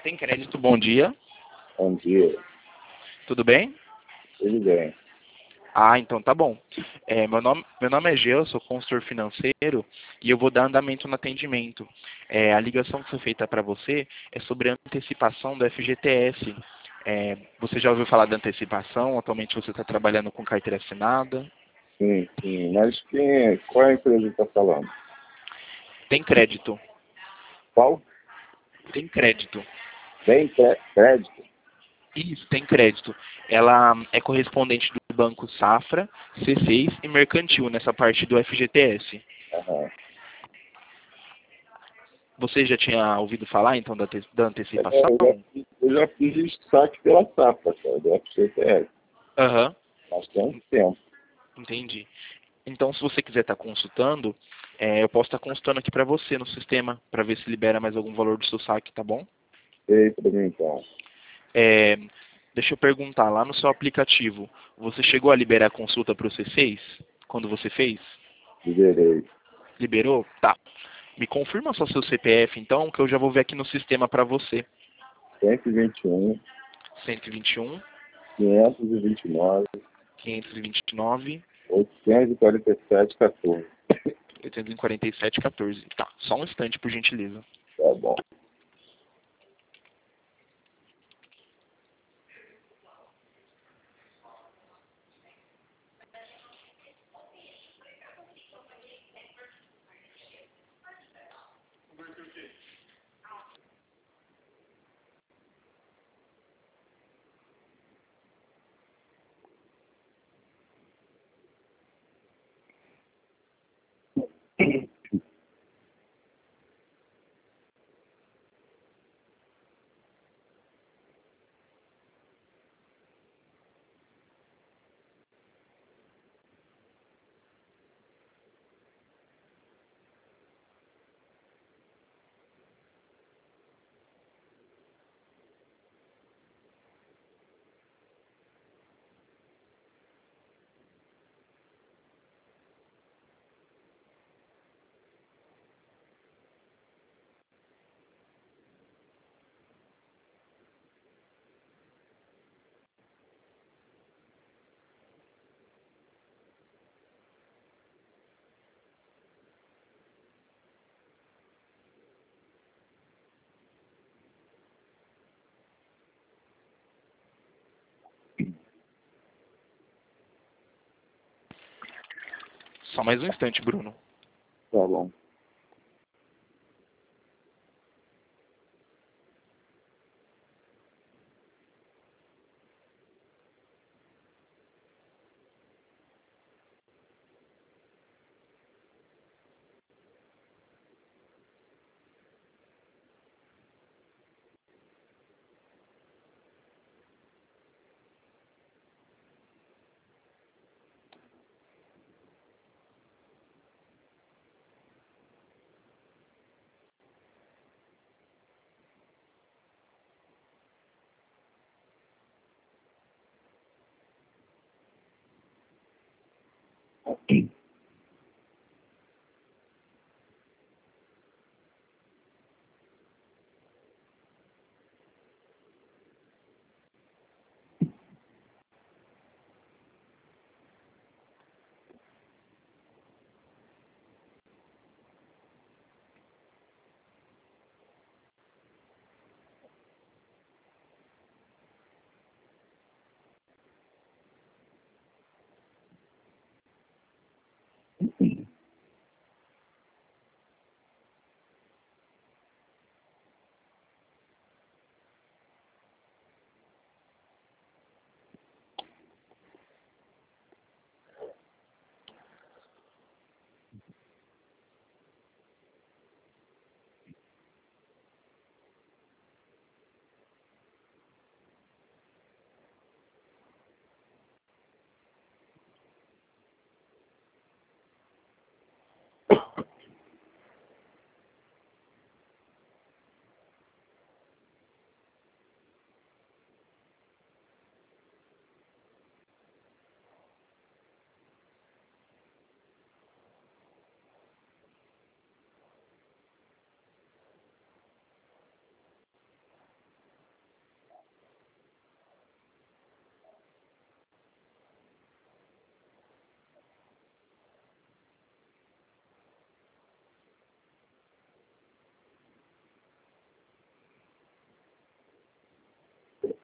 Tem crédito, bom dia. Bom dia, Tudo bem? tudo bem. Ah, então tá bom. Meu nome é Gê, eu sou consultor financeiro e eu vou dar andamento no atendimento. A ligação que foi feita para você é sobre a antecipação do FGTS. Você já ouviu falar da antecipação? Atualmente você está trabalhando com carteira assinada. Sim, mas qual é a empresa que está falando? Tem crédito. Qual? Tem crédito. Bem crédito? Isso, tem crédito. Ela é correspondente do Banco Safra, C6 e Mercantil nessa parte do FGTS. Aham. Você já tinha ouvido falar, então, da antecipação? Eu já fiz saque pela safra, cara, do FGTS. Aham, Mas tem um tempo. entendi. Então, se você quiser estar consultando, eu posso estar consultando aqui para você no sistema, para ver se libera mais algum valor do seu saque, tá bom? Sei para mim, então. É, deixa eu perguntar, lá no seu aplicativo, você chegou a liberar a consulta para o C6? Quando você fez? Liberei. Liberou? Tá. Me confirma só seu CPF, então, que eu já vou ver aqui no sistema para você. 121, 121, 529, 529, 847, 14. 847, 14. Tá, só um instante, por gentileza. Tá bom. Só mais um instante, Bruno. Tá bom.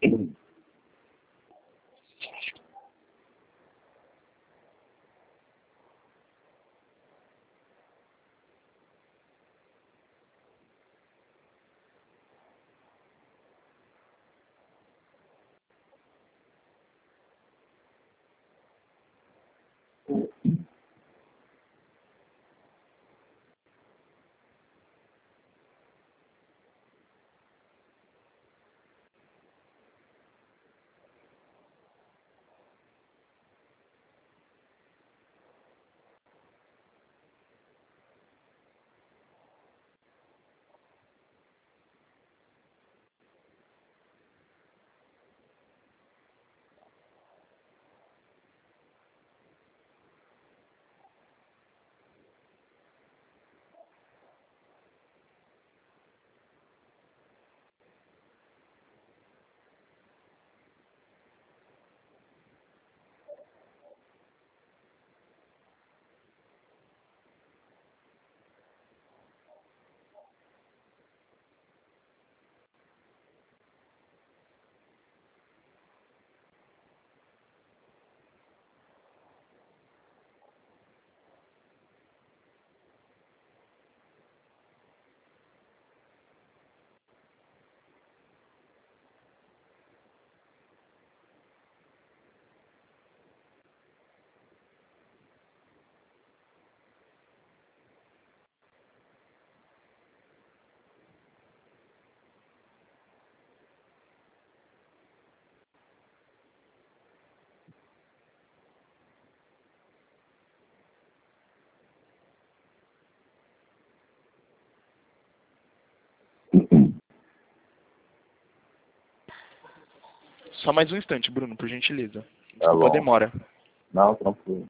Só mais um instante, Bruno, por gentileza. Tá Desculpa a bom. demora. Não, tranquilo.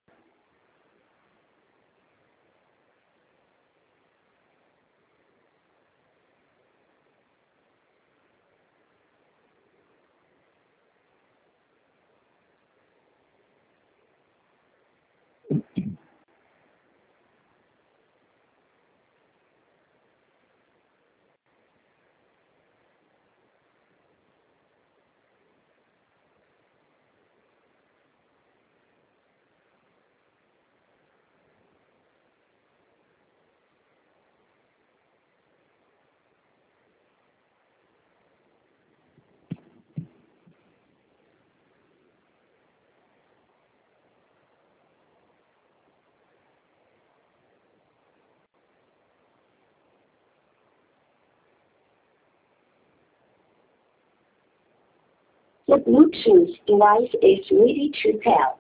The Bluetooth device is ready to pair.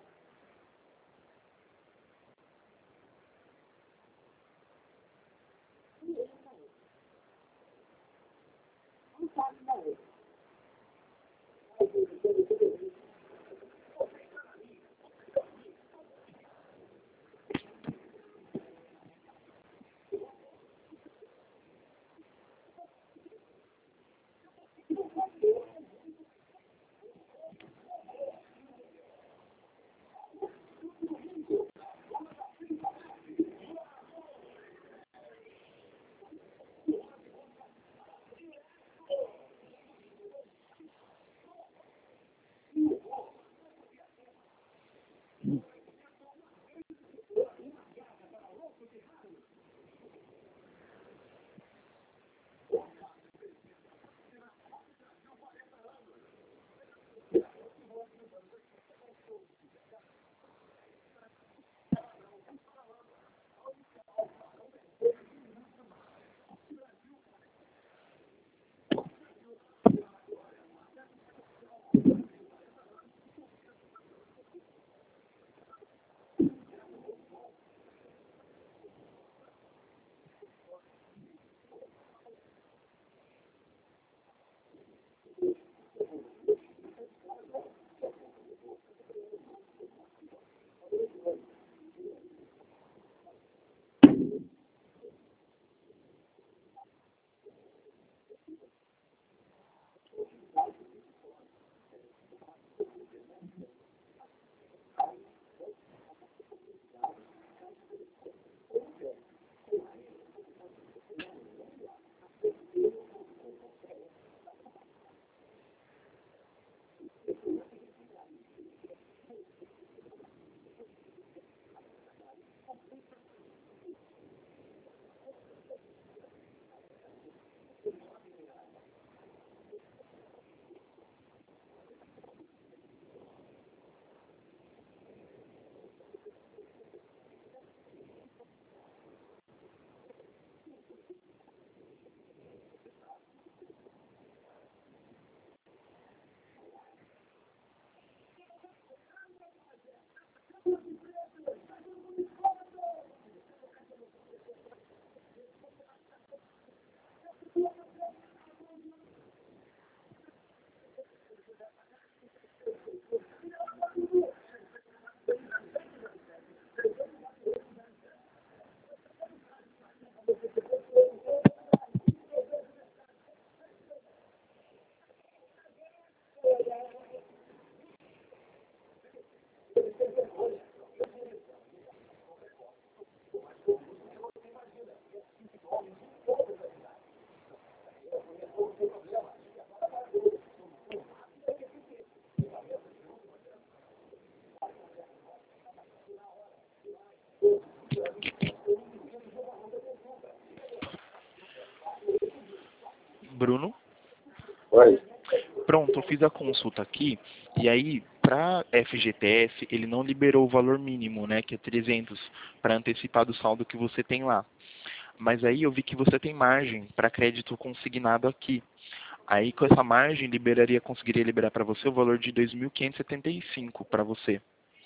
Bruno? Oi. Pronto, eu fiz a consulta aqui, e aí, para FGTS, ele não liberou o valor mínimo, né, que é 300, para antecipar do saldo que você tem lá. Mas aí eu vi que você tem margem para crédito consignado aqui. Aí, com essa margem, conseguiria liberar para você o valor de 2.575 para você.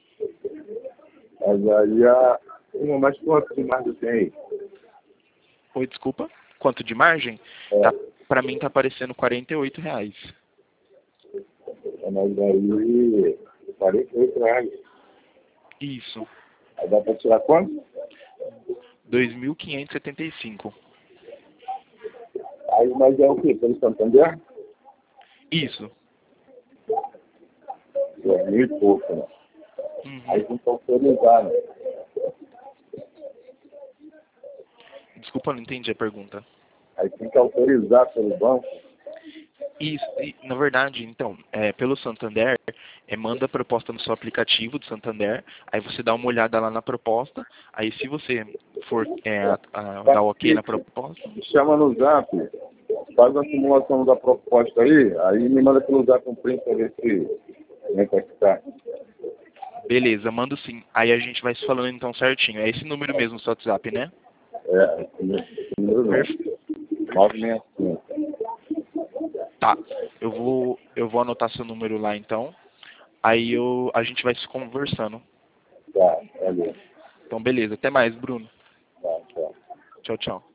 Mas aí mas quanto de mais tem aí? Oi, desculpa? Quanto de margem? Tá, para mim tá aparecendo R$ 48. Mas aí, R$ 48. Isso. Aí dá para tirar quanto? 2.575. Aí, mas é o quê? Pelo Santander? Isso. 2.000 e pouco, né? Uhum. Aí tem que autorizar, né? Desculpa, não entendi a pergunta. Aí tem que autorizar pelo banco. Isso, na verdade, então, pelo Santander, manda a proposta no seu aplicativo do Santander, aí você dá uma olhada lá na proposta, aí se você for dar ok na proposta... Chama no Zap, faz a simulação da proposta aí me manda pelo Zap um print pra ver como é que tá. Beleza, mando sim. Aí a gente vai se falando então certinho. É esse número mesmo, seu WhatsApp, né? Esse número não. 965. Tá, eu vou anotar seu número lá então. Aí a gente vai se conversando. Tá, valeu. Então beleza, até mais, Bruno. Tá, tá. Tchau, tchau.